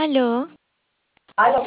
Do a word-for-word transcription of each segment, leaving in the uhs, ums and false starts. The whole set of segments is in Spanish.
Aló, ¿Aló?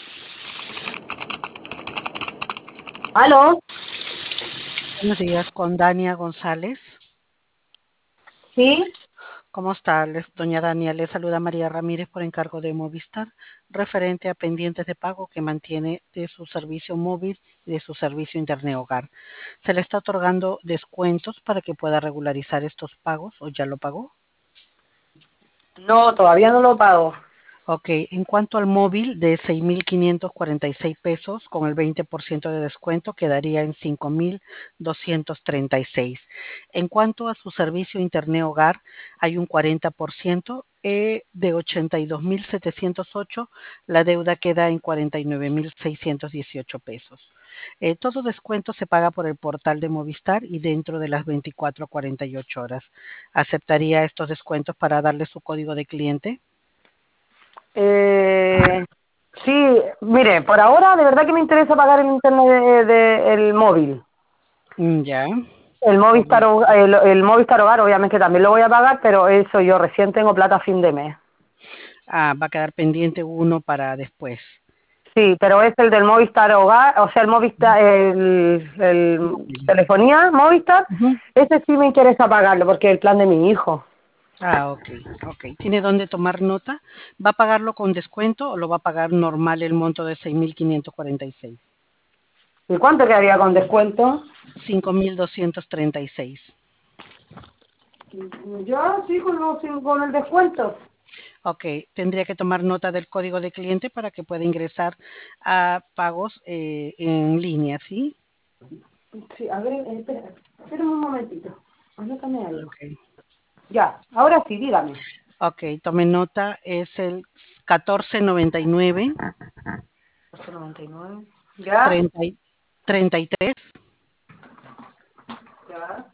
¿Aló? Buenos días, con Dania González. ¿Sí? ¿Cómo está? Les- doña Dania, le saluda María Ramírez por encargo de Movistar, referente a pendientes de pago que mantiene de su servicio móvil y de su servicio Internet Hogar. ¿Se le está otorgando descuentos para que pueda regularizar estos pagos o ya lo pagó? No, todavía no lo pago. Ok, en cuanto al móvil de seis mil quinientos cuarenta y seis pesos, con el veinte por ciento de descuento quedaría en cinco mil doscientos treinta y seis. En cuanto a su servicio Internet Hogar, hay un cuarenta por ciento eh, de ochenta y dos mil setecientos ocho, la deuda queda en cuarenta y nueve mil seiscientos dieciocho pesos. Eh, todo descuento se paga por el portal de Movistar y dentro de las veinticuatro a cuarenta y ocho horas. ¿Aceptaría estos descuentos para darle su código de cliente? Eh, sí, mire, por ahora de verdad que me interesa pagar el internet de, de- el móvil. Mm, Ya. El Movistar, Correcto. Ho- el, el Movistar Hogar obviamente también lo voy a pagar, pero eso yo recién tengo plata a fin de mes. Ah, va a quedar pendiente uno para después. Sí, pero es el del Movistar Hogar, o sea, el Movistar, el, el Móvil. telefonía Movistar, Ujú. ese sí me interesa pagarlo porque es el plan de mi hijo. Ah, ok, ok. ¿Tiene dónde tomar nota? ¿Va a pagarlo con descuento o lo va a pagar normal el monto de seis mil quinientos cuarenta y seis? ¿Y cuánto quedaría con descuento? Cinco mil doscientos treinta y seis. Ya, sí, con, los- con el descuento. Ok, tendría que tomar nota del código de cliente para que pueda ingresar a pagos eh, en línea, ¿sí? Sí, a ver, eh, espera, espera un momentito. Anótame algo. Ok, Ya, ahora sí, dígame. ok, tome nota, es el catorce noventa y nueve ocho noventa y nueve. Ya, treinta y- treinta y tres ya.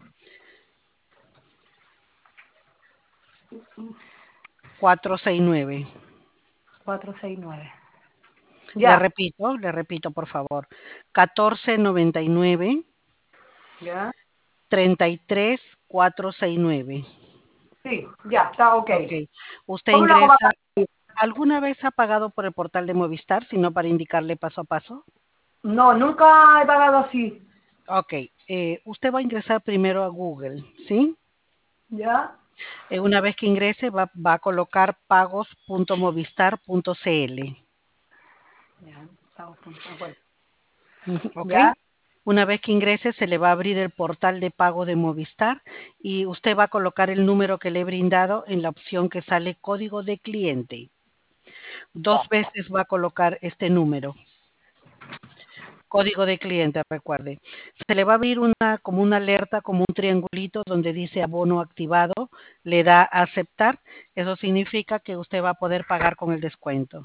cuatrocientos sesenta y nueve. cuatrocientos sesenta y nueve. Le Ya, repito, le repito, por favor. catorce noventa y nueve ya. treinta y tres cuatrocientos sesenta y nueve. Sí, ya, está ok. Ok. Usted ¿Cómo lo hago para ingresa. pagar? ¿Alguna vez ha pagado por el portal de Movistar, sino para indicarle paso a paso? No, nunca he pagado así. Ok. Eh, usted va a ingresar primero a Google, ¿sí? Ya. Eh, una vez que ingrese, va, va a colocar pagos punto movistar punto cl. Ya, estamos con- ah, bueno. Ujú, ¿ok? Ya, Una vez que ingrese, se le va a abrir el portal de pago de Movistar y usted va a colocar el número que le he brindado en la opción que sale código de cliente. Dos veces va a colocar este número, código de cliente, recuerde. Se le va a abrir una como una alerta, como un triangulito donde dice abono activado, le da a aceptar. Eso significa que usted va a poder pagar con el descuento.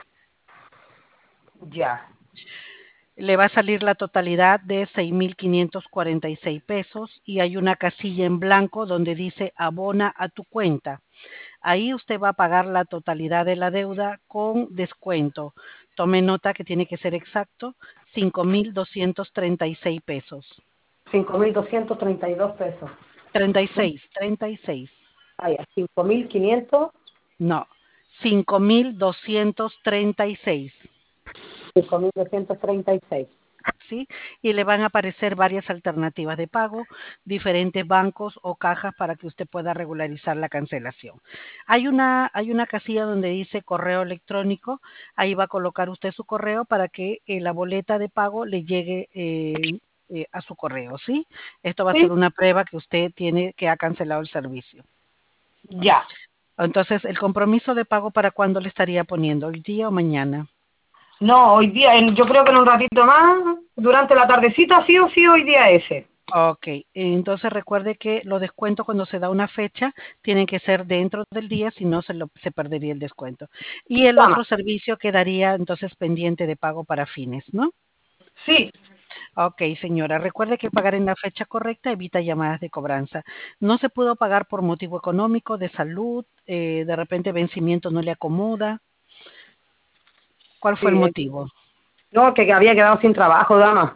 ya. Le va a salir la totalidad de seis mil quinientos cuarenta y seis pesos y hay una casilla en blanco donde dice abona a tu cuenta. Ahí usted va a pagar la totalidad de la deuda con descuento. Tome nota que tiene que ser exacto, cinco mil doscientos treinta y seis pesos. cinco mil doscientos treinta y dos pesos. treinta y seis, treinta y seis. Ah, ya, cinco mil quinientos, No, cinco mil doscientos treinta y seis. cinco mil doscientos treinta y seis. ¿Sí? Y le van a aparecer varias alternativas de pago, diferentes bancos o cajas para que usted pueda regularizar la cancelación. Hay una, hay una casilla donde dice correo electrónico, ahí va a colocar usted su correo para que eh, la boleta de pago le llegue eh, eh, a su correo, ¿sí? Esto va a ser Sí, una prueba que usted tiene que ha cancelado el servicio. ya. Entonces, el compromiso de pago para cuándo le estaría poniendo, hoy día o mañana. No, hoy día, en- yo creo que en un ratito más, durante la tardecita, sí o sí, hoy día ese. Ok, entonces recuerde que los descuentos cuando se da una fecha tienen que ser dentro del día, si no se, lo- se perdería el descuento. Y el Tama. otro servicio quedaría entonces pendiente de pago para fines, ¿no? Sí, Ok, señora, recuerde que pagar en la fecha correcta evita llamadas de cobranza. No se pudo pagar por motivo económico, de salud, eh, de repente vencimiento no le acomoda. ¿Cuál fue el sí. eh, motivo? No, que, que había quedado sin trabajo, dama.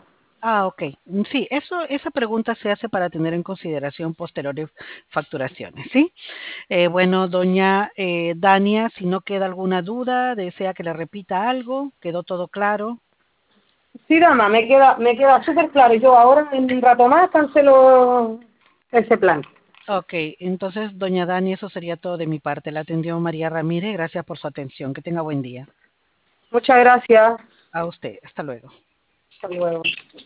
Ah, ok. Mm, Sí, eso, esa pregunta se hace para tener en consideración posteriores facturaciones, ¿sí? Eh, bueno, doña eh, Dania, si no queda alguna duda, desea que le repita algo, quedó todo claro. Sí, dama, me queda, me queda súper claro. Yo ahora en un rato más cancelo ese plan. Ok, entonces, doña Dani, eso sería todo de mi parte. La atendió María Ramírez. Gracias por su atención. Que tenga buen día. Muchas gracias. A usted. Hasta luego. Hasta luego.